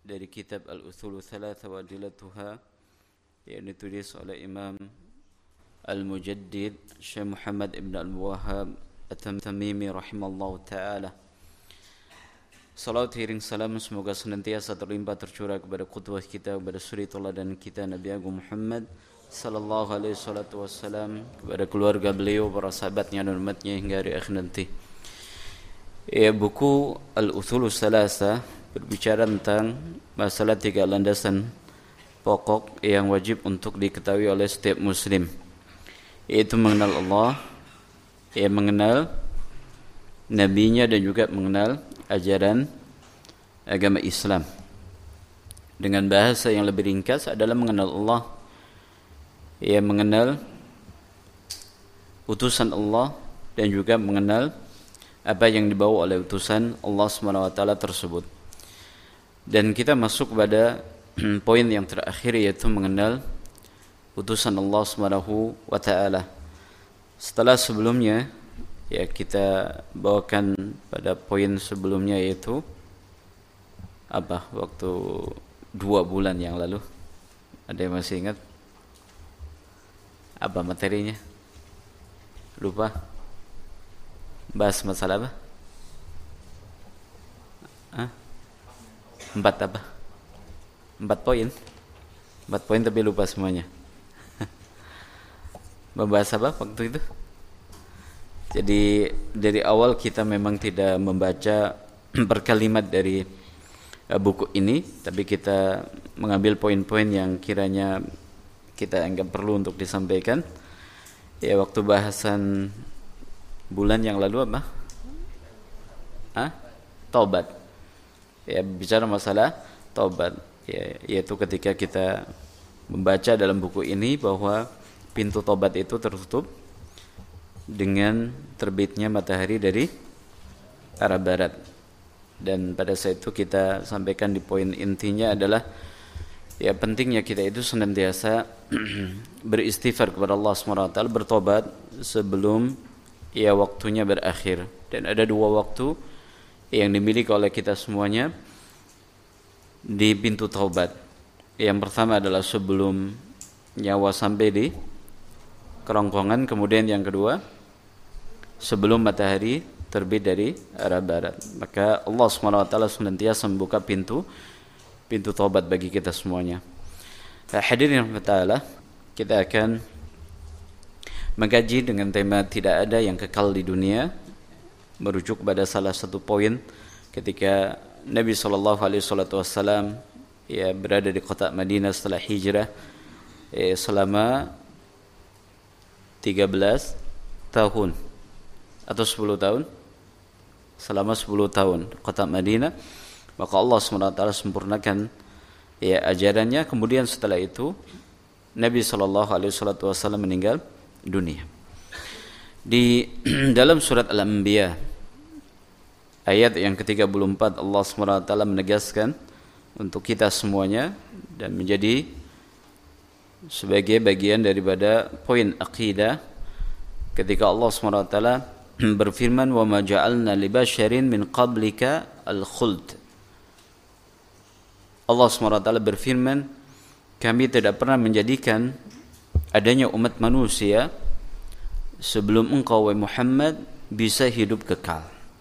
dari kitab Al-Uthulu Thalatha wa Adilatuha yang ditulis oleh Imam Al-Mujaddid Syekh Muhammad Ibn Al-Wahhab At-Tamimi rahimallahu ta'ala. Salawat iring salam semoga senantiasa terlimpah tercurah kepada qudwah kita, kepada suri teladan kita Nabi Agung Muhammad sallallahu alaihi wasallam, kepada keluarga beliau, para sahabatnya dan umatnya hingga hari akhir nanti. Buku Al-Uthulu Thalatha berbicara tentang masalah 3 landasan pokok yang wajib untuk diketahui oleh setiap muslim, yaitu mengenal Allah, mengenal nabinya, dan juga mengenal ajaran agama Islam. Dengan bahasa yang lebih ringkas adalah mengenal Allah, mengenal utusan Allah, dan juga mengenal apa yang dibawa oleh utusan Allah SWT tersebut. Dan kita masuk pada poin yang terakhir, yaitu mengenal utusan Allah SWT. Setelah sebelumnya kita bawakan pada poin sebelumnya, yaitu waktu 2 bulan yang lalu. Ada yang masih ingat apa materinya? Lupa. Bahas masalah apa? 4 poin. 4 poin tapi lupa semuanya. Membahas apa waktu itu? Jadi dari awal kita memang tidak membaca per kalimat dari buku ini, tapi kita mengambil poin-poin yang kiranya kita anggap perlu untuk disampaikan. Waktu bahasan bulan yang lalu apa? Taubat. Bicara masalah taubat, yaitu ketika kita membaca dalam buku ini bahwa pintu taubat itu tertutup dengan terbitnya matahari dari arah barat. Dan pada saat itu kita sampaikan di poin intinya adalah pentingnya kita itu senantiasa beristighfar kepada Allah SWT, bertobat sebelum waktunya berakhir. Dan ada 2 waktu yang dimiliki oleh kita semuanya di pintu taubat. Yang pertama adalah sebelum nyawa sampai di kerongkongan, kemudian yang kedua sebelum matahari terbit dari arah barat. Maka Allah SWT senantiasa membuka pintu taubat bagi kita semuanya. Hadirin rahmatullah, kita akan mengkaji dengan tema tidak ada yang kekal di dunia, merujuk pada salah satu poin ketika Nabi SAW berada di kota Madinah setelah hijrah selama 13 tahun atau 10 tahun, selama 10 tahun kota Madinah. Maka Allah SWT sempurnakan ajarannya. Kemudian setelah itu Nabi SAW meninggal dunia. Di dalam surat Al-Anbiya ayat yang ke-34, Allah SWT menegaskan untuk kita semuanya, dan menjadi sebagai bagian daripada poin akidah, ketika Allah SWT berfirman, wa ma ja'alna li basyarin min qablika al-khuld. Allah SWT berfirman, kami tidak pernah menjadikan adanya umat manusia sebelum engkau wahai Muhammad bisa hidup kekal.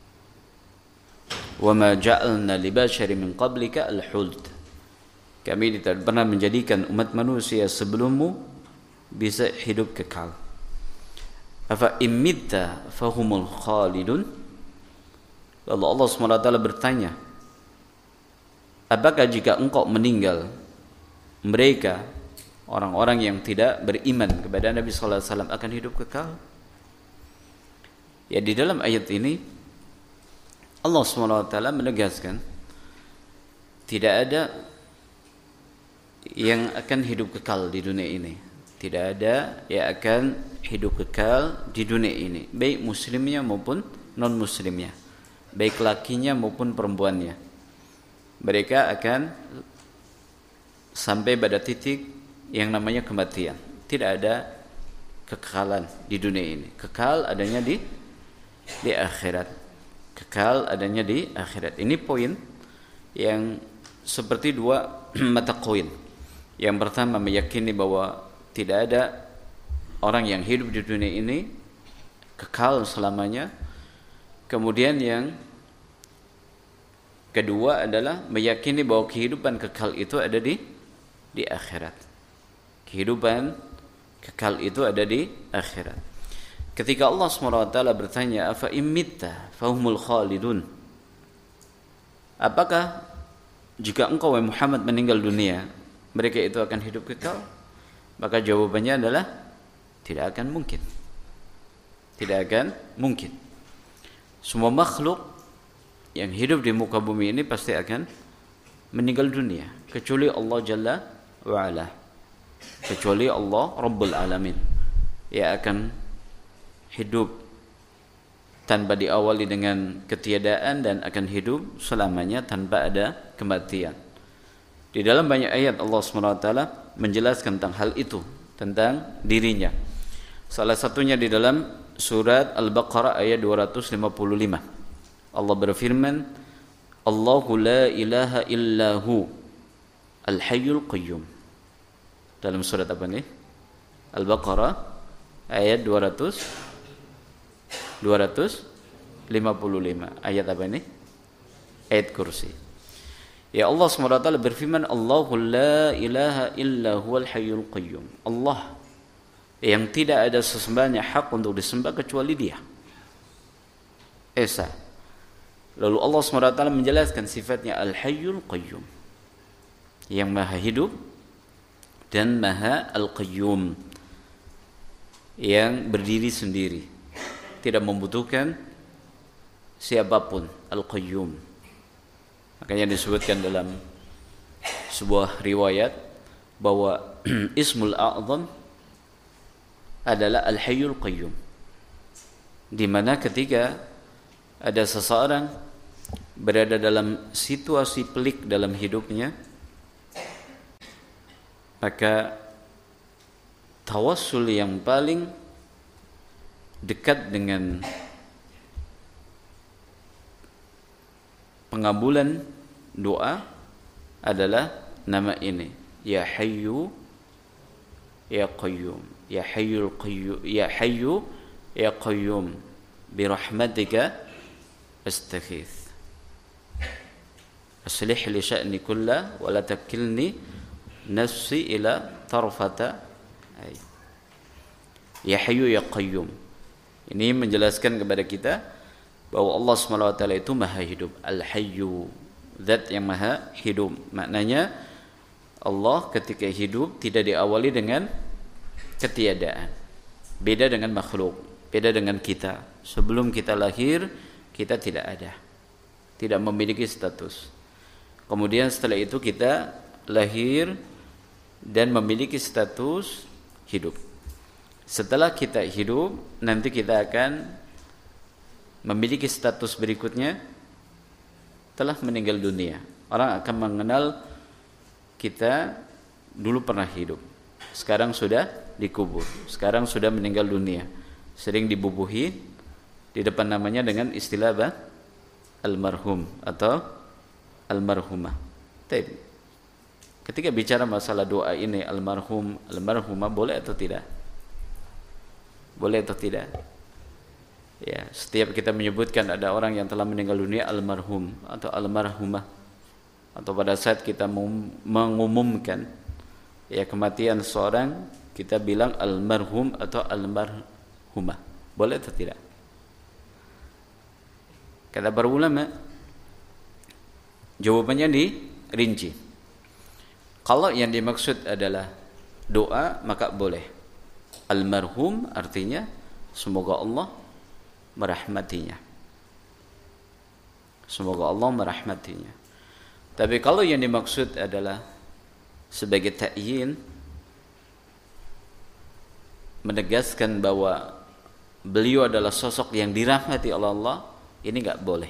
Wa ma ja'alna li basyarin min qablika al-khuld. Kami tidak pernah menjadikan umat manusia sebelummu bisa hidup kekal. Afa imitta fahumul khalidun. Lalu Allah SWT bertanya, apakah jika engkau meninggal, mereka orang-orang yang tidak beriman kepada Nabi sallallahu alaihi wasallam akan hidup kekal? Di dalam ayat ini Allah SWT menegaskan tidak ada yang akan hidup kekal di dunia ini. Tidak ada yang akan hidup kekal di dunia ini, baik muslimnya maupun non muslimnya, baik lakinya maupun perempuannya. Mereka akan sampai pada titik yang namanya kematian. Tidak ada kekekalan di dunia ini. Kekal adanya di akhirat. Kekal adanya di akhirat. Ini poin yang seperti dua mata koin. Yang pertama meyakini bahwa tidak ada orang yang hidup di dunia ini kekal selamanya. Kemudian yang kedua adalah meyakini bahwa kehidupan kekal itu ada di akhirat. Kehidupan kekal itu ada di akhirat. Ketika Allah SWT bertanya, afa imitta fahumul khalidun, apakah jika engkau wahai Muhammad meninggal dunia, mereka itu akan hidup kekal? Maka jawabannya adalah tidak akan mungkin. Tidak akan mungkin. Semua makhluk yang hidup di muka bumi ini pasti akan meninggal dunia, kecuali Allah Jalla wa'ala, kecuali Allah Rabbul Alamin, yang akan hidup tanpa diawali dengan ketiadaan dan akan hidup selamanya tanpa ada kematian. Di dalam banyak ayat Allah SWT menjelaskan tentang hal itu, tentang dirinya. Salah satunya di dalam surat Al-Baqarah ayat 255. Allah berfirman, Allahu la ilaha illahu al-hayyul qayyum. Dalam surat apa nih? Al-Baqarah ayat 255. Ayat apa ini? Ayat kursi. Ya Allah SWT berfirman, Allahu la ilaha illa huwal hayyul qayyum. Allah yang tidak ada sesembahan yang hak untuk disembah kecuali Dia, Esa. Lalu Allah SWT menjelaskan sifatnya Al-Hayyul Qayyum, yang maha hidup dan maha Al-Qayyum, yang berdiri sendiri, tidak membutuhkan siapapun. Al-Qayyum. Makanya disebutkan dalam sebuah riwayat bahwa Ismul A'zam adalah Al-Hayyul Qayyum, di mana ketika ada seseorang berada dalam situasi pelik dalam hidupnya, maka tawassul yang paling dekat dengan pengabulan doa adalah nama ini, Ya Hayyu Ya Qayyum, Ya Hayyul Qayyum, Ya Hayyu Ya Qayyum, birahmatika astaghits, aslih li sya'ni kullah wa la takilni nafsi ila tarfata ay. Ya Hayyu Ya Qayyum. Ini menjelaskan kepada kita bahwa Allah SWT itu maha hidup. Al-Hayyu, zat yang maha hidup. Maknanya Allah ketika hidup tidak diawali dengan ketiadaan. Beda dengan makhluk, beda dengan kita. Sebelum kita lahir, kita tidak ada, tidak memiliki status. Kemudian setelah itu kita lahir dan memiliki status hidup. Setelah kita hidup, nanti kita akan memiliki status berikutnya telah meninggal dunia. Orang akan mengenal kita dulu pernah hidup, sekarang sudah dikubur, sekarang sudah meninggal dunia, sering dibubuhi di depan namanya dengan istilah apa? Almarhum atau almarhumah. Ketika bicara masalah doa ini, almarhum, almarhumah, boleh atau tidak? Boleh atau tidak? Ya, setiap kita menyebutkan ada orang yang telah meninggal dunia, almarhum atau almarhumah, atau pada saat kita mengumumkan ya kematian seorang, kita bilang almarhum atau almarhumah, boleh atau tidak? Kata para ulama, jawabannya dirinci. Kalau yang dimaksud adalah doa, maka boleh. Almarhum artinya semoga Allah merahmatinya, semoga Allah merahmatinya. Tapi kalau yang dimaksud adalah sebagai ta'yin, menegaskan bahwa beliau adalah sosok yang dirahmati oleh Allah, ini enggak boleh.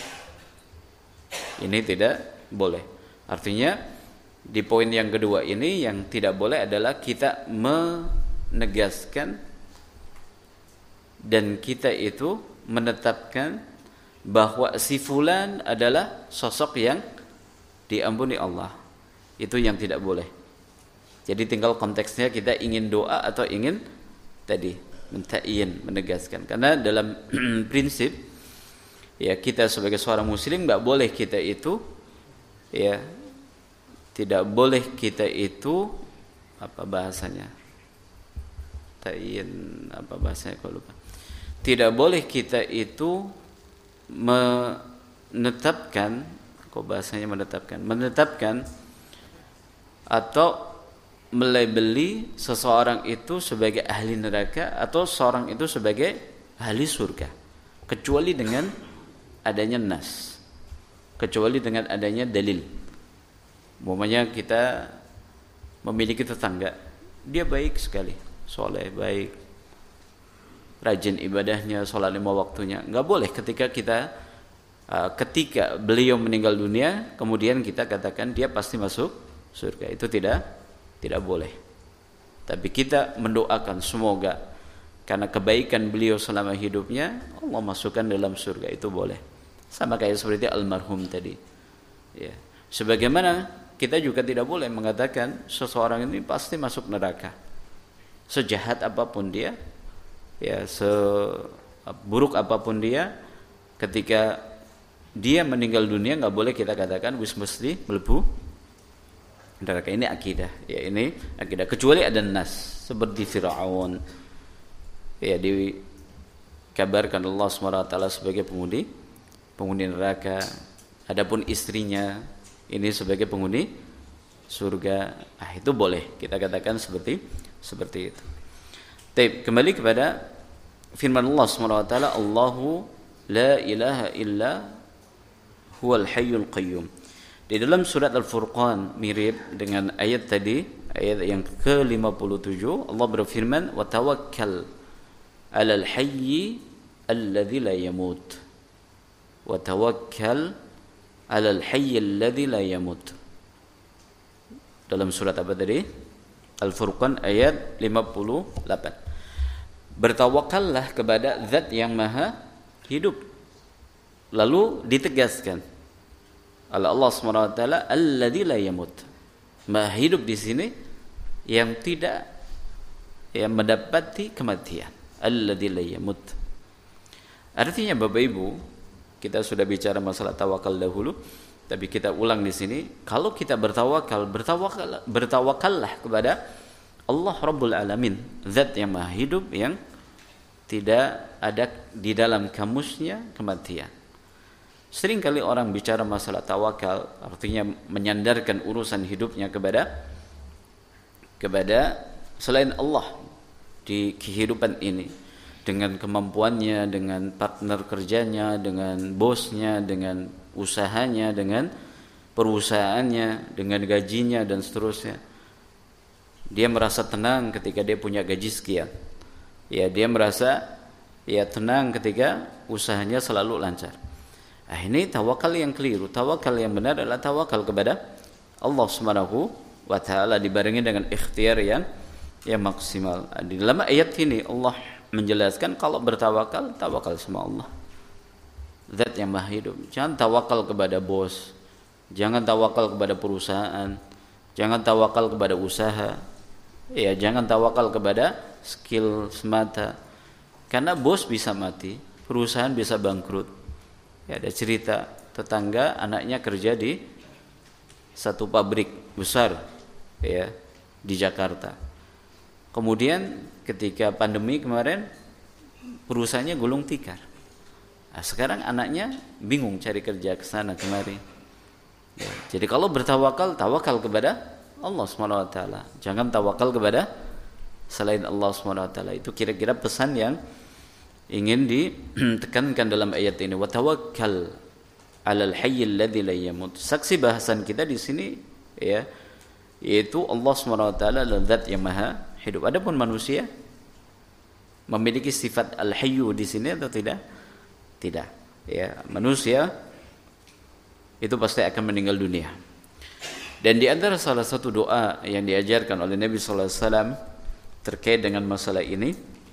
Ini tidak boleh. Artinya di poin yang kedua ini yang tidak boleh adalah kita menegaskan dan kita itu menetapkan bahwa si fulan adalah sosok yang diampuni Allah. Itu yang tidak boleh. Jadi tinggal konteksnya kita ingin doa atau ingin tadi menta'yin, menegaskan. Karena dalam prinsip ya kita sebagai seorang muslim enggak boleh kita itu ya tidak boleh kita itu apa bahasanya? Ta'yin apa bahasanya kalau lupa. Tidak boleh kita itu menetapkan atau melabeli seseorang itu sebagai ahli neraka atau seorang itu sebagai ahli surga kecuali dengan adanya nas, kecuali dengan adanya dalil. Umpamanya kita memiliki tetangga, dia baik sekali, soleh, baik, rajin ibadahnya, sholat 5 waktunya. Enggak boleh ketika beliau meninggal dunia kemudian kita katakan dia pasti masuk surga. Itu tidak boleh. Tapi kita mendoakan semoga karena kebaikan beliau selama hidupnya Allah masukkan dalam surga, itu boleh. Sama kayak seperti almarhum tadi. Ya. Sebagaimana kita juga tidak boleh mengatakan seseorang ini pasti masuk neraka. Sejahat apapun dia, ya seburuk apapun dia, ketika dia meninggal dunia enggak boleh kita katakan wis mesti mlebu neraka. Ini akidah, ya ini akidah. Kecuali ada nas seperti Firaun, ya dikabarkan Allah SWT sebagai penghuni neraka. Adapun istrinya ini sebagai penghuni surga, itu boleh kita katakan seperti itu. Baik, kembali kepada firman Allah SWT, Allahu la ilaha illa huwal hayyul qayyum. Di dalam surat Al-Furqan mirip dengan ayat tadi, ayat yang ke-57, Allah berfirman, "Wa tawakkal 'alal hayyi alladzi la yamut." Wa tawakkal 'alal hayyi alladzi la yamut. Dalam surat apa tadi? Al-Furqan ayat 58. Bertawakallah kepada Zat yang Maha Hidup. Lalu ditegaskan oleh Allah SWT, alladzi la yamut. Maha hidup di sini yang tidak mendapati kematian. Alladzi la yamut. Artinya Bapak Ibu, kita sudah bicara masalah tawakal dahulu, tapi kita ulang di sini. Kalau kita bertawakallah kepada Allah Rabbul Alamin, Zat yang Maha Hidup yang tidak ada di dalam kamusnya kematian. Sering kali orang bicara masalah tawakal, artinya menyandarkan urusan hidupnya kepada selain Allah di kehidupan ini, dengan kemampuannya, dengan partner kerjanya, dengan bosnya, dengan usahanya, dengan perusahaannya, dengan gajinya dan seterusnya. Dia merasa tenang ketika dia punya gaji sekian. Ya, dia merasa tenang ketika usahanya selalu lancar. Ini tawakal yang keliru. Tawakal yang benar adalah tawakal kepada Allah Subhanahu wa taala dibarengi dengan ikhtiar yang maksimal. Di dalam ayat ini Allah menjelaskan kalau bertawakal, tawakal sama Allah, Zat yang Maha Hidup. Jangan tawakal kepada bos, jangan tawakal kepada perusahaan, jangan tawakal kepada usaha. Ya, jangan tawakal kepada skill semata. Karena bos bisa mati, perusahaan bisa bangkrut. Ya, ada cerita tetangga anaknya kerja di satu pabrik besar ya di Jakarta. Kemudian ketika pandemi kemarin perusahaannya gulung tikar. Nah, sekarang anaknya bingung cari kerja ke sana kemari. Ya, jadi kalau bertawakal, tawakal kepada Allah SWT. Jangan tawakal kepada selain Allah SWT. Itu kira-kira pesan yang ingin ditekankan dalam ayat ini. Wa tawakkal 'alal hayyil ladzi la yamut. Saksi bahasan kita di sini ya, yaitu Allah SWT adalah Zat yang Maha Hidup. Adapun manusia memiliki sifat al-hayyu di sini atau tidak? Tidak. Ya, manusia itu pasti akan meninggal dunia. Dan di antara salah satu doa yang diajarkan oleh Nabi sallallahu alaihi wasallam terkait dengan masalah ini,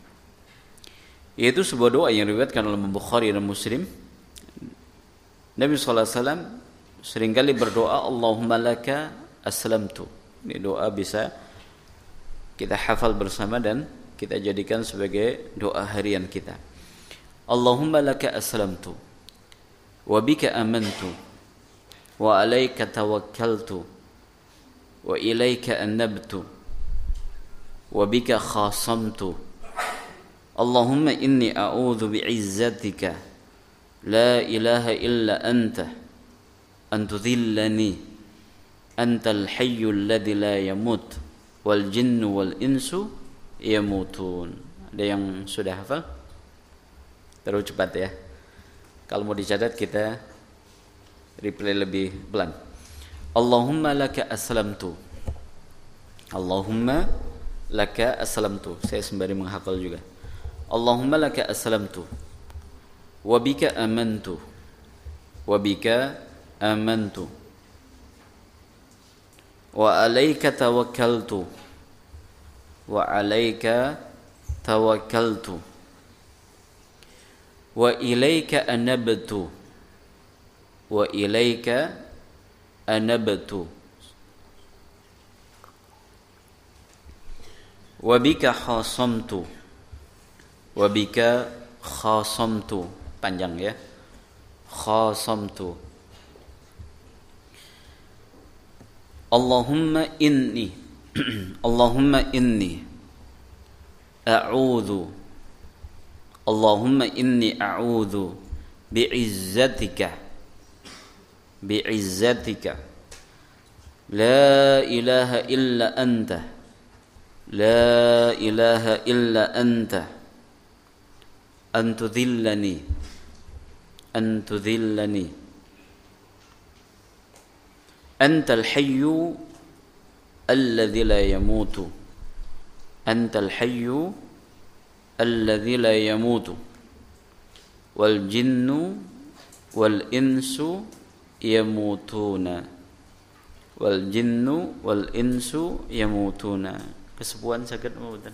yaitu sebuah doa yang diriwayatkan oleh Bukhari dan Muslim. Nabi sallallahu alaihi wasallam seringkali berdoa Allahumma laka aslamtu. Ini doa bisa kita hafal bersama dan kita jadikan sebagai doa harian kita. Allahumma laka aslamtu wa bika amantu wa alaika tawakkaltu wa ilaika anabtu wa bika khasamtu. Allahumma inni a'udzu bi'izzatika la ilaha illa anta an tudhillani antal hayyul ladzi la yamut wal jinnu wal insu yamutun. Ada yang sudah hafal? Terus cepat ya. Kalau mau dicatat kita replay lebih pelan. Allahumma laka aslamtu. Allahumma laka aslamtu. Saya sembari menghafal juga. Allahumma laka aslamtu wa bika amantu wa bika amantu wa alaika tawakkaltu wa alaika tawakkaltu wa ilaika anabtu wa ilaika anabtu wa bika khasamtu wa bika khasamtu. Panjang ya. Khasamtu. Allahumma inni Allahumma inni a'udzu Allahumma inni a'udzu bi'izzatika la ilaha illa anta la ilaha illa anta an tudhillani antal hayyu alladzi la yamutu antal hayyu alladzi la yamutu wal jinnu wal insu yamutuna wal jinnu wal insu yamutuna. Kesepuan saged mboten?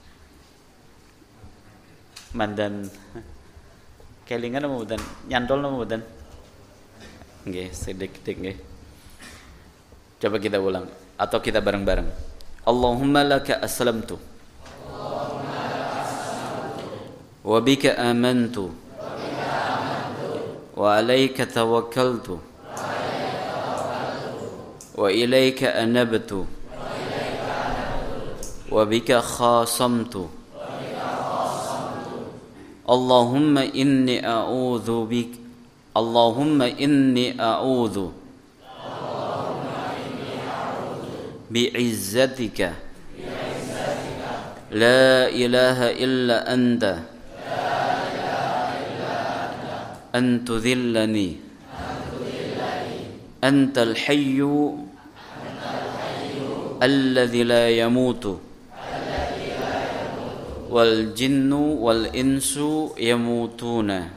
Mandan kelingan mboten? Nyantol mboten? Nggih, sedikit nggih. Coba kita ulang atau kita bareng-bareng. Allahumma laka aslamtu wa bika amantu wa alayka tawakkaltu wa ilayka anabtu wa bika khasamtu. Allahumma inni a'udzu bik Allahumma inni a'udzu bi'izzatika la ilaha illa anta an tudhillani antal hayyu alladzi la yamutu wal jinnu wal insu yamutuna.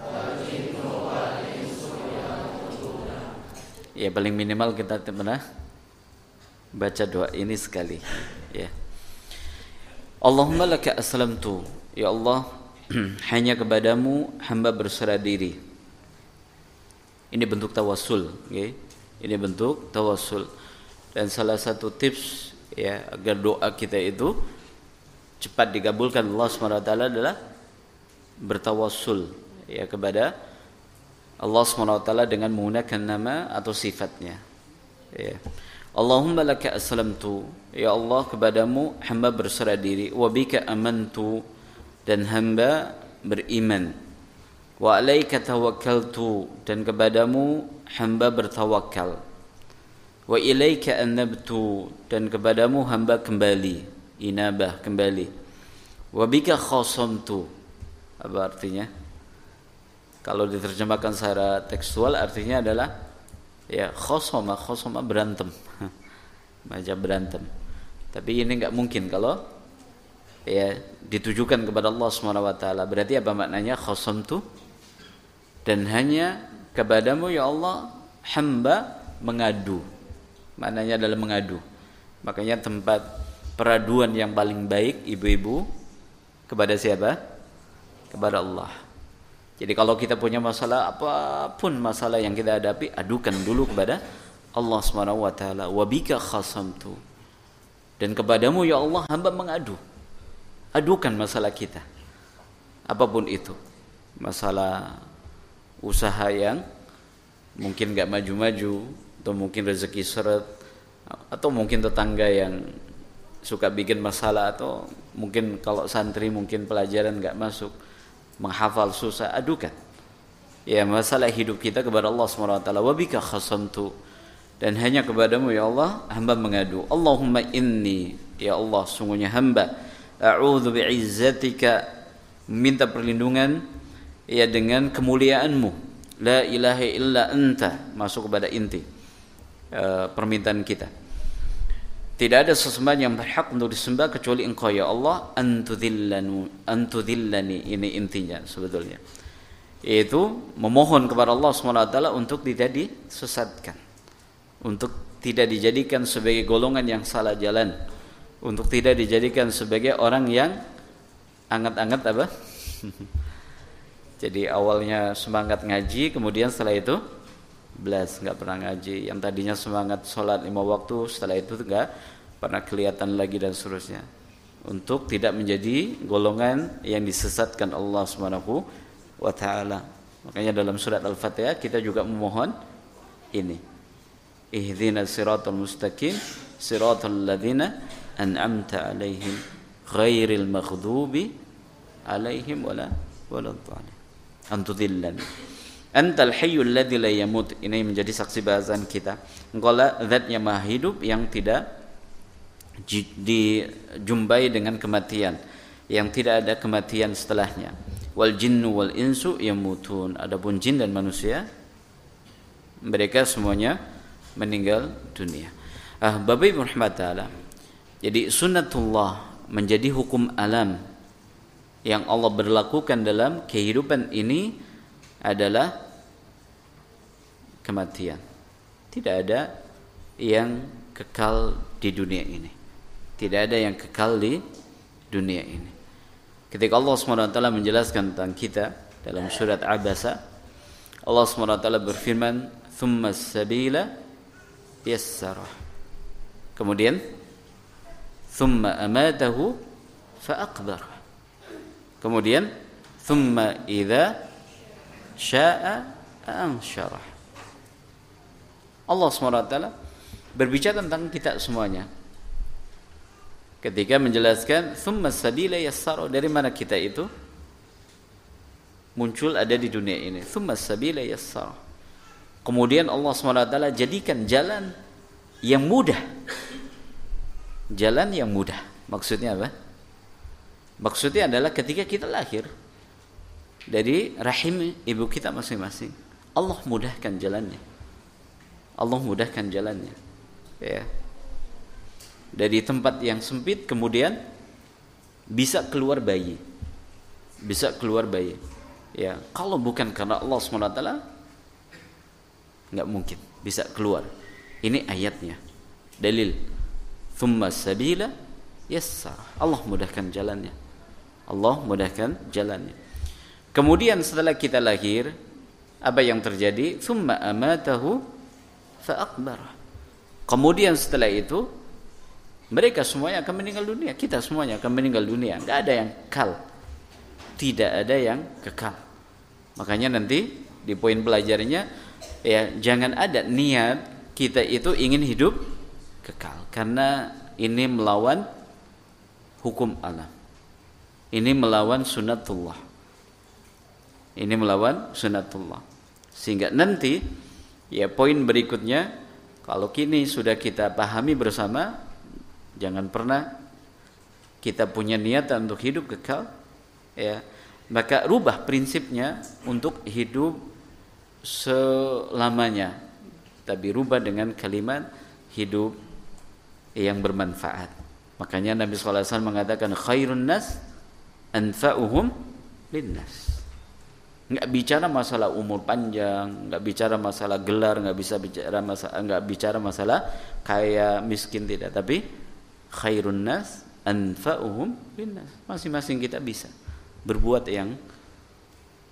Ya paling minimal kita pernah baca doa ini sekali ya. Allahumma laka aslamtu, ya Allah hanya kepadamu hamba berserah diri. Ini bentuk tawassul okay? Ini bentuk tawassul. Dan salah satu tips ya agar doa kita itu cepat dikabulkan Allah SWT adalah bertawassul ya kepada Allah SWT dengan menggunakan nama atau sifatnya ya. Allahumma laka aslamtu, ya Allah kepadamu hamba berserah diri, wa bika amantu, dan hamba beriman, wa alaika tawakkaltu, dan kepadamu hamba bertawakal, wa ilaika anabtu, dan kepadamu hamba kembali, inabah kembali, wa bika khasamtu. Apa artinya? Kalau diterjemahkan secara tekstual artinya adalah ya khosoma berantem, macam berantem. Tapi ini enggak mungkin kalau ya ditujukan kepada Allah SWT. Berarti apa maknanya khosomtu? Dan hanya kepadamu ya Allah hamba mengadu. Maknanya adalah mengadu. Makanya tempat peraduan yang paling baik ibu-ibu kepada siapa? Kepada Allah. Jadi kalau kita punya masalah, apapun masalah yang kita hadapi, adukan dulu kepada Allah Subhanahu wa taala. Wa bika khasamtu. Dan kepadamu ya Allah hamba mengadu. Adukan masalah kita. Apapun itu. Masalah usaha yang mungkin gak maju-maju, atau mungkin rezeki seret, atau mungkin tetangga yang suka bikin masalah, atau mungkin kalau santri mungkin pelajaran gak masuk, menghafal susah, adukan ya masalah hidup kita kepada Allah SWT. Wa bika khasamtu, dan hanya kepadamu ya Allah hamba mengadu. Allahumma inni, ya Allah sungguhnya hamba, a'udzu bi'izzatika, minta perlindungan ya dengan kemuliaanmu. La ilaha illa anta, masuk kepada inti permintaan kita. Tidak ada sesembahan yang berhak untuk disembah kecuali Engkau ya Allah. Antudhillani, ini intinya sebetulnya. Yaitu memohon kepada Allah SWT untuk tidak disesatkan, untuk tidak dijadikan sebagai golongan yang salah jalan, untuk tidak dijadikan sebagai orang yang anget-anget apa? Jadi awalnya semangat ngaji, kemudian setelah itu belas, nggak pernah ngaji. Yang tadinya semangat sholat 5 waktu, setelah itu nggak pernah kelihatan lagi, dan seterusnya. Untuk tidak menjadi golongan yang disesatkan Allah Subhanahu wa taala. Makanya dalam surat Al-Fatihah kita juga memohon ini. Ihdinas siratal mustaqim, siratal ladzina an'amta 'alaihim ghairil maghdubi 'alaihim waladdallin. Antudhillani antal hayyul ladzi la yamut. Ini menjadi saksi bahasan kita. Engkau lah zat yang maha hidup yang tidak dijumpai dengan kematian, yang tidak ada kematian setelahnya. Wal jinnu wal insu yamutun, adapun jin dan manusia mereka semuanya meninggal dunia. Bapak Ibu rahmat taala, jadi sunnatullah menjadi hukum alam yang Allah berlakukan dalam kehidupan ini adalah kematian. Tidak ada yang kekal di dunia ini. Tidak ada yang kekal di dunia ini. Ketika Allah SWT menjelaskan tentang kita dalam surat Abasa, Allah SWT berfirman, "Tsumma as-sabila yassarah." Kemudian, "Tsumma amatahu fa'aqbarah." Kemudian thumma idza syaa ansyarah. Allah SWT berbicara tentang kita semuanya ketika menjelaskan thumma sabila yassara. Dari mana kita itu muncul ada di dunia ini? Thumma sabila yassara. Kemudian Allah SWT jadikan jalan yang mudah. Jalan yang mudah. Maksudnya apa? Maksudnya adalah ketika kita lahir dari rahim ibu kita masing-masing, Allah mudahkan jalannya. Allah mudahkan jalannya. Ya. Dari tempat yang sempit kemudian bisa keluar bayi. Bisa keluar bayi. Ya, kalau bukan karena Allah SWT enggak mungkin bisa keluar. Ini ayatnya. Dalil. Tsumma sabila yassara. Allah mudahkan jalannya. Allah mudahkan jalannya. Kemudian setelah kita lahir, apa yang terjadi? Tsumma amatahu fa'aqbarah. Kemudian setelah itu mereka semuanya akan meninggal dunia. Kita semuanya akan meninggal dunia. Tidak ada yang kekal. Tidak ada yang kekal. Makanya nanti di poin pelajarannya, ya jangan ada niat kita itu ingin hidup kekal, karena ini melawan hukum alam. Ini melawan sunnatullah. Ini melawan sunnatullah. Sehingga nanti ya poin berikutnya, kalau kini sudah kita pahami bersama, jangan pernah kita punya niatan untuk hidup kekal, ya, maka rubah prinsipnya untuk hidup selamanya. Tapi rubah dengan kalimat hidup yang bermanfaat. Makanya Nabi SAW mengatakan khairun nas anfa'uhum linnas. Enggak bicara masalah umur panjang, enggak bicara masalah gelar, enggak bicara masalah kaya miskin, tidak, tapi khairun nas anfa'uhum linnas. Masing-masing kita bisa berbuat yang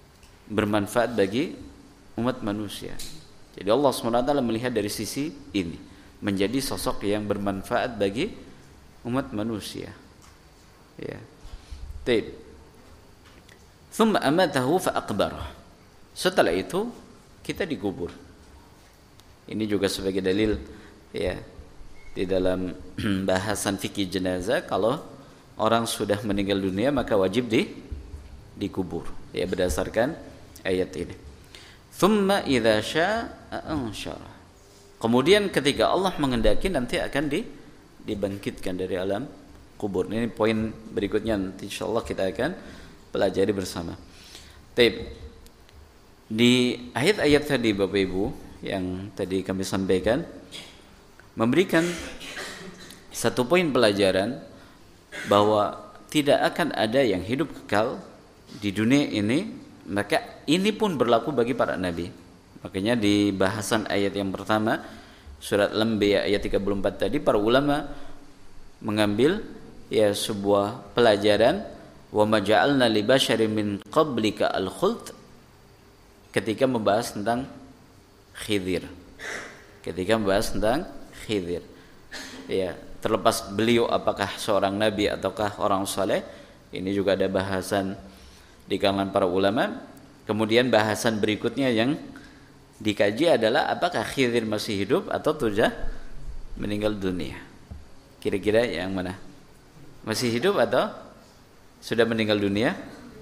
bermanfaat bagi umat manusia. Jadi Allah SWT melihat dari sisi ini, menjadi sosok yang bermanfaat bagi umat manusia. Ya. Baik. Thumma amatahu fa aqbarah. Setelah itu kita dikubur. Ini juga sebagai dalil ya di dalam bahasan fikih jenazah, kalau orang sudah meninggal dunia maka wajib dikubur. Ya, berdasarkan ayat ini. Thumma idza syaa'a ansyara. Kemudian ketika Allah menghendaki nanti akan dibangkitkan dari alam kubur. Ini poin berikutnya, nanti insyaallah kita akan pelajari bersama. Baik. Di ayat-ayat tadi Bapak Ibu yang tadi kami sampaikan memberikan satu poin pelajaran bahwa tidak akan ada yang hidup kekal di dunia ini, maka ini pun berlaku bagi para nabi. Makanya di bahasan ayat yang pertama surat Al-Anbiya ayat 34 tadi para ulama mengambil ya sebuah pelajaran, wa ma ja'alna li basyarin min qablika al-khuld, ketika membahas tentang Khidir. Ketika membahas tentang Khidir. Ya, terlepas beliau apakah seorang nabi ataukah orang saleh, ini juga ada bahasan di kalangan para ulama. Kemudian bahasan berikutnya yang dikaji adalah apakah Khidir masih hidup atau sudah meninggal dunia. Kira-kira yang mana? Masih hidup atau sudah meninggal dunia?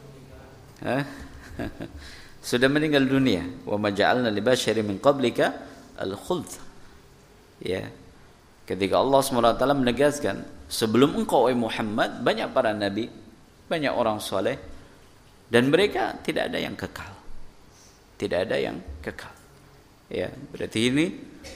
Sudah meninggal dunia. Wa ma ja'alna li basyarin min qablika al-khuld. Ya. Ketika Allah SWT menegaskan, sebelum engkau Muhammad banyak para nabi, banyak orang soleh, dan mereka tidak ada yang kekal. Tidak ada yang kekal. Ya, berarti ini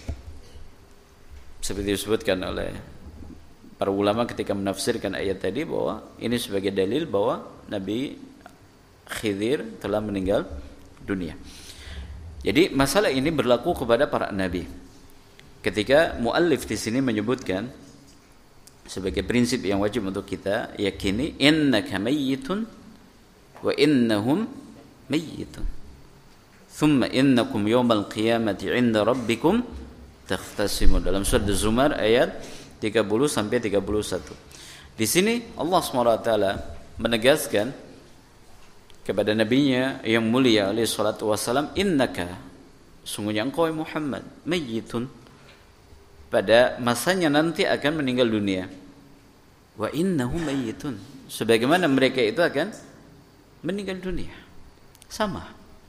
seperti disebutkan oleh para ulama ketika menafsirkan ayat tadi, bahwa ini sebagai dalil bahwa Nabi Khidir telah meninggal dunia. Jadi masalah ini berlaku kepada para nabi. Ketika muallif di sini menyebutkan sebagai prinsip yang wajib untuk kita yakini, innaka mayyitun wa innahum mayyitun. Thumma innakum yawmal qiyamati 'inda rabbikum takhtasimun. Dalam surat Az-Zumar ayat 30 sampai 31. Di sini Allah SWT menegaskan kepada nabinya yang mulia alaihi salatu wassalam, innaka, sungguhnya engkau Muhammad, mayyitun, pada masanya nanti akan meninggal dunia. Wa innahum mayyitun, sebagaimana mereka itu akan meninggal dunia. Sama.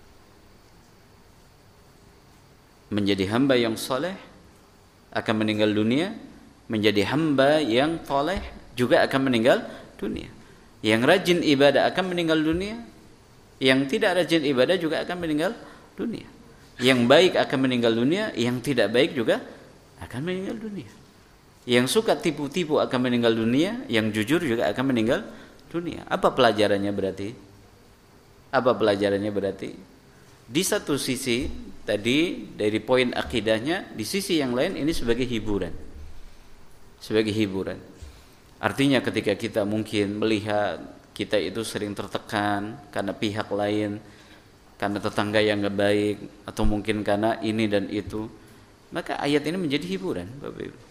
Menjadi hamba yang saleh akan meninggal dunia, menjadi hamba yang saleh juga akan meninggal dunia. Yang rajin ibadah akan meninggal dunia, yang tidak rajin ibadah juga akan meninggal dunia. Yang baik akan meninggal dunia, yang tidak baik juga akan meninggal dunia. Yang suka tipu-tipu akan meninggal dunia, yang jujur juga akan meninggal dunia. Apa pelajarannya berarti? Apa pelajarannya berarti? Di satu sisi tadi dari poin akidahnya, di sisi yang lain ini sebagai hiburan. Sebagai hiburan. Artinya ketika kita mungkin melihat kita itu sering tertekan karena pihak lain, karena tetangga yang gak baik, atau mungkin karena ini dan itu, maka ayat ini menjadi hiburan, Bapak Ibu.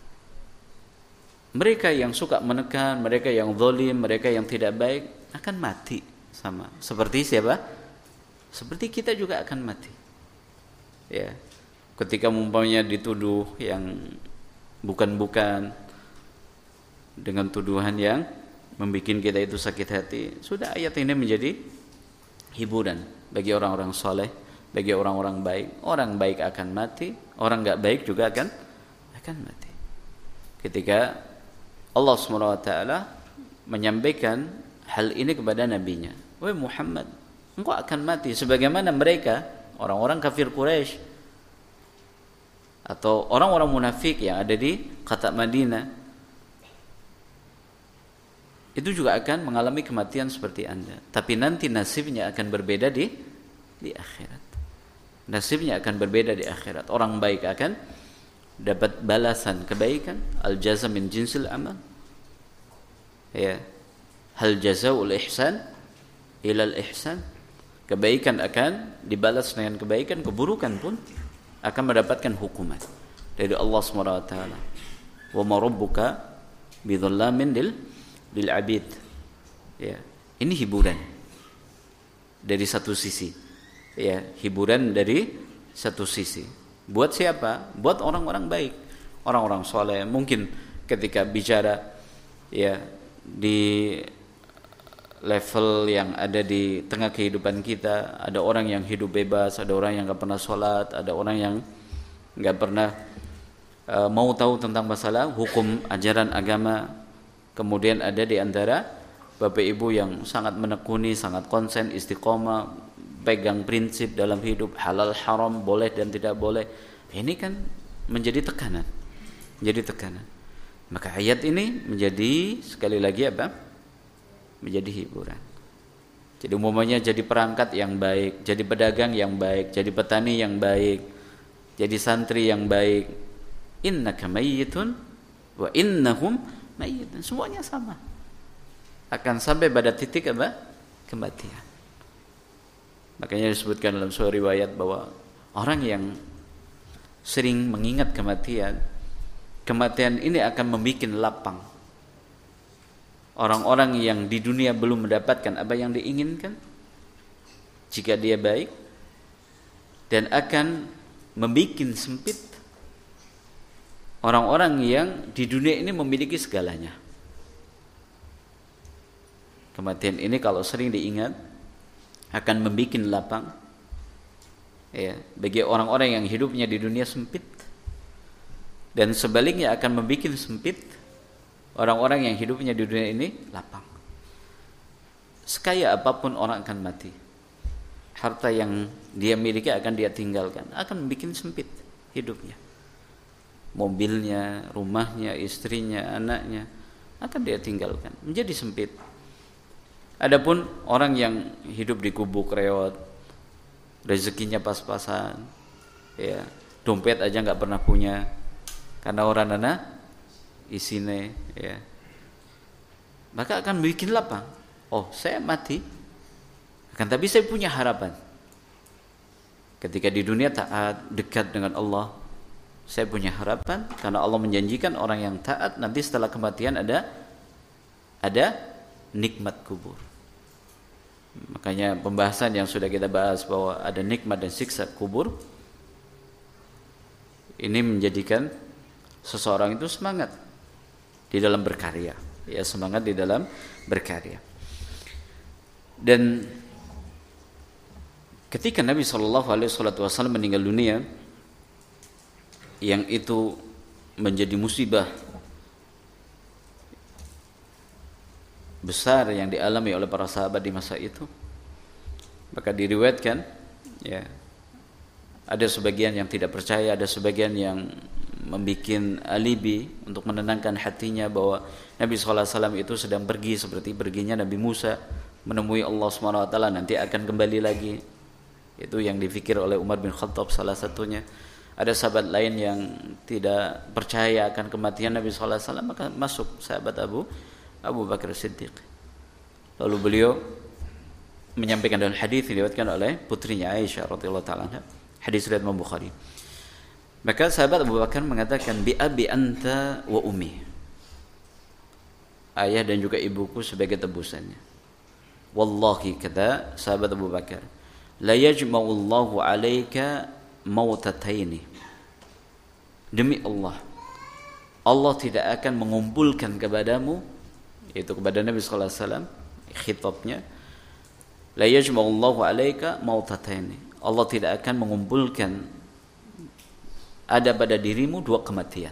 Mereka yang suka menekan, mereka yang zalim, mereka yang tidak baik akan mati sama. Seperti siapa? Seperti kita juga akan mati. Ya. Ketika umpamanya dituduh yang bukan-bukan dengan tuduhan yang membuat kita itu sakit hati, sudah ayat ini menjadi hiburan bagi orang-orang soleh, bagi orang-orang baik. Orang baik akan mati, orang enggak baik juga akan mati. Ketika Allah SWT menyampaikan hal ini kepada nabinya, wahai Muhammad, engkau akan mati sebagaimana mereka, orang-orang kafir Quraisy atau orang-orang munafik yang ada di kota Madinah, itu juga akan mengalami kematian seperti Anda. Tapi nanti nasibnya akan berbeda di akhirat. Nasibnya akan berbeda di akhirat. Orang baik akan dapat balasan kebaikan, al-jaza min jinsil amal. Ya. Hal jazaa'ul ihsan ilal ihsan. Kebaikan akan dibalas dengan kebaikan, keburukan pun akan mendapatkan hukuman dari Allah Subhanahu wa taala. Wa ma rabbuka bidzallamin lil abid. Ya, ini hiburan dari satu sisi. Ya, hiburan dari satu sisi. Buat siapa? Buat orang-orang baik, orang-orang soleh. Mungkin ketika bicara ya di level yang ada di tengah kehidupan kita, ada orang yang hidup bebas, ada orang yang nggak pernah sholat, ada orang yang nggak pernah mau tahu tentang masalah hukum ajaran agama. Kemudian ada di antara bapak ibu yang sangat menekuni, sangat konsen, istiqomah, pegang prinsip dalam hidup, halal haram, boleh dan tidak boleh. Ini kan menjadi tekanan, Maka ayat ini menjadi sekali lagi apa? Menjadi hiburan. Jadi umumnya jadi perangkat yang baik, jadi pedagang yang baik, jadi petani yang baik, jadi santri yang baik. Innaka mayyitun wa innahum mayyitun. Semuanya sama. Akan sampai pada titik apa? Kematian. Makanya disebutkan dalam sebuah riwayat bahwa orang yang sering mengingat kematian, kematian ini akan membuat lapang. Orang-orang yang di dunia belum mendapatkan apa yang diinginkan jika dia baik, dan akan membuat sempit orang-orang yang di dunia ini memiliki segalanya. Kematian ini kalau sering diingat akan membuat lapang ya, bagi orang-orang yang hidupnya di dunia sempit, dan sebaliknya akan membuat sempit orang-orang yang hidupnya di dunia ini lapang. Sekaya apapun orang akan mati, harta yang dia miliki akan dia tinggalkan, akan membuat sempit hidupnya. Mobilnya, rumahnya, istrinya, anaknya akan dia tinggalkan, menjadi sempit. Adapun orang yang hidup di gubuk reot, rezekinya pas-pasan, ya, dompet aja nggak pernah punya, karena orang anak isine, ya, maka akan bikin lapang. Oh, saya mati, akan tapi saya punya harapan. Ketika di dunia taat, dekat dengan Allah, saya punya harapan karena Allah menjanjikan orang yang taat nanti setelah kematian ada nikmat kubur. Makanya pembahasan yang sudah kita bahas bahwa ada nikmat dan siksa kubur, ini menjadikan seseorang itu semangat di dalam berkarya, ya, semangat di dalam berkarya. Dan ketika Nabi SAW meninggal dunia, yang itu menjadi musibah besar yang dialami oleh para sahabat di masa itu, maka diriwayatkan, ya, ada sebagian yang tidak percaya, ada sebagian yang membuat alibi untuk menenangkan hatinya bahwa Nabi SAW itu sedang pergi seperti perginya Nabi Musa menemui Allah SWT, nanti akan kembali lagi. Itu yang dipikir oleh Umar bin Khattab salah satunya. Ada sahabat lain yang tidak percaya akan kematian Nabi SAW, maka masuk sahabat Abu Bakar Siddiq. Lalu beliau menyampaikan dalam hadis diriwayatkan oleh putrinya Aisyah radhiyallahu taala anha, hadis riwayat Imam Bukhari. Maka sahabat Abu Bakar mengatakan, bi abi anta wa ummi, ayah dan juga ibuku sebagai tebusannya. Wallahi, kata sahabat Abu Bakar, la yajma'u Allahu 'alaika mautataini. Demi Allah, Allah tidak akan mengumpulkan kepadamu, yaitu kepada Nabi sallallahu alaihi wasallam, khitabnya, la yajma'u Allahu 'alaika mautataini. Allah tidak akan mengumpulkan ada pada dirimu dua kematian.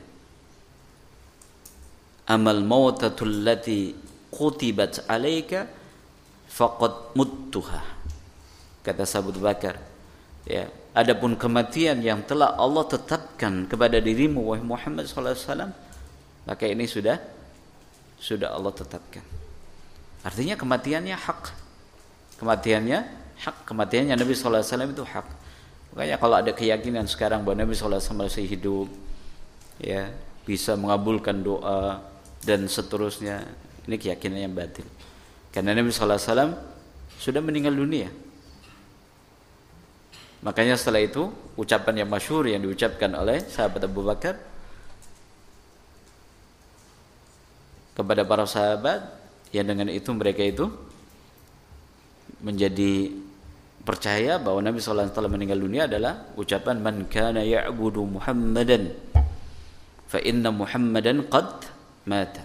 Amal mautatul lati kutibat 'alaika faqad muttuha. Kata sahabat Bakar, ya, adapun kematian yang telah Allah tetapkan kepada dirimu wahai Muhammad sallallahu alaihi wasallam, maka ini sudah Allah tetapkan. Artinya kematiannya hak. Kematiannya Nabi sallallahu alaihi wasallam itu hak. Makanya kalau ada keyakinan sekarang bahwa Nabi sallallahu alaihi wasallam masih hidup, ya, bisa mengabulkan doa dan seterusnya, ini keyakinan yang batil. Karena Nabi sallallahu alaihi wasallam sudah meninggal dunia. Makanya setelah itu ucapan yang masyhur yang diucapkan oleh sahabat Abu Bakar kepada para sahabat, yang dengan itu mereka itu menjadi percaya bahwa Nabi SAW meninggal dunia adalah ucapan man kana ya'budu Muhammadan fa inna Muhammadan qad mata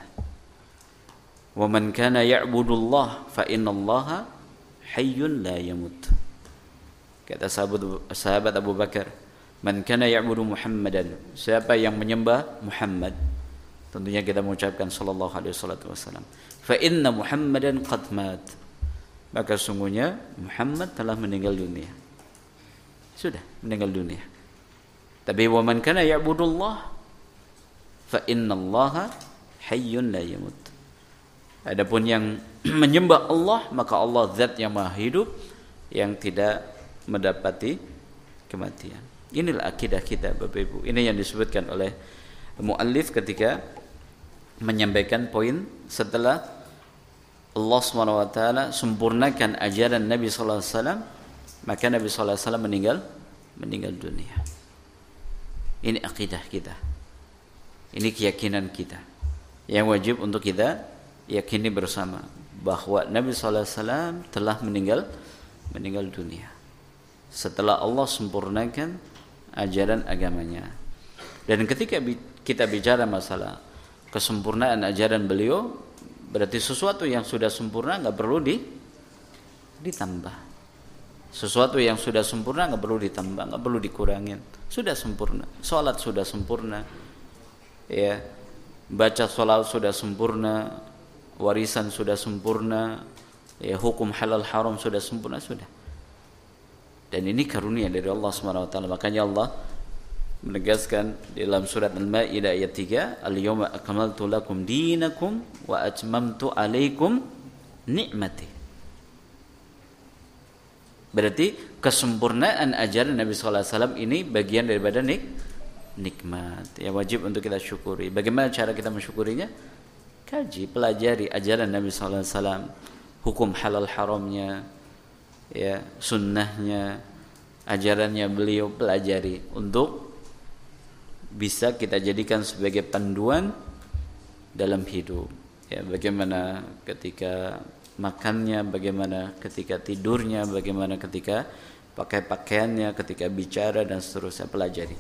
wa man kana ya'budu Allah fa inna Allah hayyun la yamut. Kata sahabat Abu Bakar, man kana ya'budu Muhammadan, siapa yang menyembah Muhammad, tentunya kita mengucapkan sallallahu alaihi wasallam, fa inna Muhammadan qad mat, maka sungguhnya Muhammad telah meninggal dunia. Sudah meninggal dunia. Tapi wa man kana ya'budullah fa innallaha hayyun la yamut. Adapun yang menyembah Allah, maka Allah zat yang maha hidup yang tidak mendapati kematian. Inilah akidah kita Bapak Ibu. Ini yang disebutkan oleh muallif ketika menyampaikan poin setelah Allah SWT sempurnakan ajaran Nabi SAW, maka Nabi SAW meninggal dunia. Ini akidah kita, ini keyakinan kita yang wajib untuk kita yakini bersama, bahwa Nabi SAW telah meninggal dunia setelah Allah sempurnakan ajaran agamanya. Dan ketika kita bicara masalah kesempurnaan ajaran beliau, berarti sesuatu yang sudah sempurna nggak perlu ditambah. Sesuatu yang sudah sempurna nggak perlu ditambah, nggak perlu dikurangin. Sudah sempurna. Salat sudah sempurna, ya. Baca salat sudah sempurna, warisan sudah sempurna, ya. Hukum halal haram sudah sempurna, sudah. Dan ini karunia dari Allah SWT. Makanya Allah menegaskan dalam surat Al-Maidah ayat 3, al-yawma akmaltu lakum dinakum wa atmamtu alaikum ni'mati. Berarti kesempurnaan ajaran Nabi SAW ini bagian daripada nikmat yang wajib untuk kita syukuri. Bagaimana cara kita mensyukurinya? Kaji, pelajari ajaran Nabi SAW, hukum halal haramnya, ya, sunnahnya, ajarannya beliau, pelajari untuk bisa kita jadikan sebagai panduan dalam hidup, ya. Bagaimana ketika makannya, bagaimana ketika tidurnya, bagaimana ketika pakai pakaiannya, ketika bicara dan seterusnya, pelajari.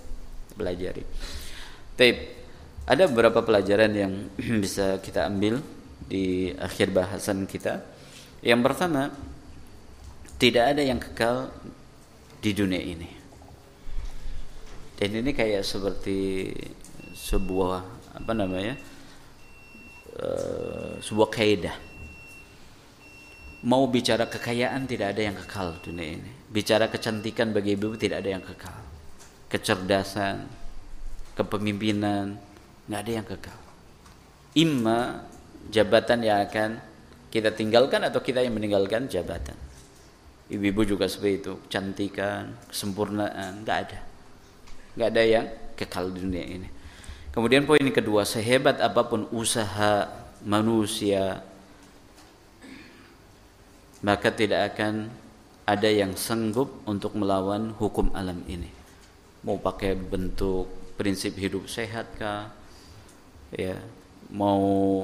Taib, ada beberapa pelajaran yang bisa kita ambil di akhir bahasan kita. Yang pertama, tidak ada yang kekal di dunia ini. Dan ini kayak seperti sebuah sebuah kaidah. Mau bicara kekayaan, tidak ada yang kekal di dunia ini. Bicara kecantikan bagi ibu tidak ada yang kekal. Kecerdasan, kepemimpinan, nggak ada yang kekal. Imma jabatan yang akan kita tinggalkan atau kita yang meninggalkan jabatan. Ibu-ibu juga seperti itu, kecantikan, kesempurnaan, nggak ada yang kekal di dunia ini. Kemudian poin kedua, sehebat apapun usaha manusia, maka tidak akan ada yang sanggup untuk melawan hukum alam ini. Mau pakai bentuk prinsip hidup sehat kah, ya, mau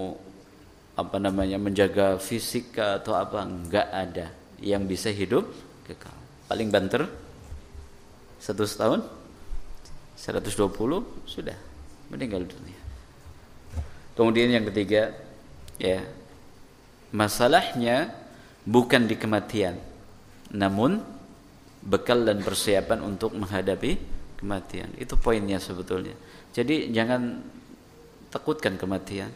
menjaga fisik kah, atau apa, nggak ada yang bisa hidup kekal. Paling banter 100 tahun, 120 sudah meninggal dunia. Kemudian yang ketiga, ya, masalahnya bukan di kematian, namun bekal dan persiapan untuk menghadapi kematian. Itu poinnya sebetulnya. Jadi jangan takutkan kematian,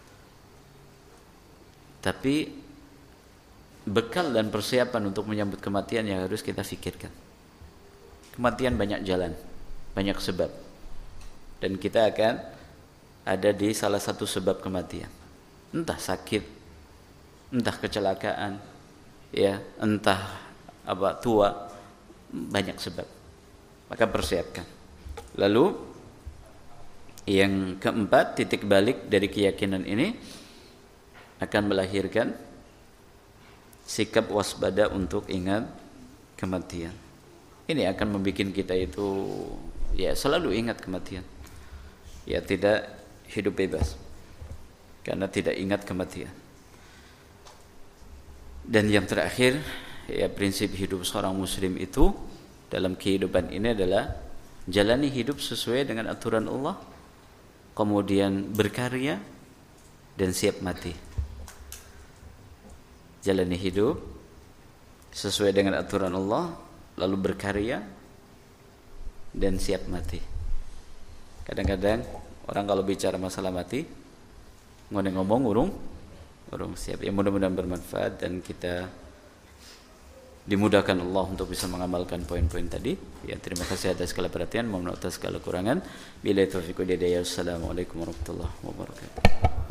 tapi bekal dan persiapan untuk menyambut kematian yang harus kita fikirkan. Kematian banyak jalan, banyak sebab, dan kita akan ada di salah satu sebab kematian. Entah sakit, entah kecelakaan, ya, entah tua, banyak sebab. Maka persiapkan. Lalu yang keempat, titik balik dari keyakinan ini akan melahirkan sikap waspada untuk ingat kematian. ini akan membuat kita itu ya selalu ingat kematian. Ya tidak hidup bebas karena tidak ingat kematian. Dan yang terakhir, ya prinsip hidup seorang muslim itu dalam kehidupan ini adalah jalani hidup sesuai dengan aturan Allah, kemudian berkarya dan siap mati. Jalani hidup sesuai dengan aturan Allah, lalu berkarya dan siap mati. Kadang-kadang orang kalau bicara masalah mati ngomong urung siap. Ya mudah-mudahan bermanfaat dan kita dimudahkan Allah untuk bisa mengamalkan poin-poin tadi. Ya terima kasih atas segala perhatian, mohon maaf atas segala kekurangan. Billahi taufiq wal hidayah. Assalamualaikum warahmatullahi wabarakatuh.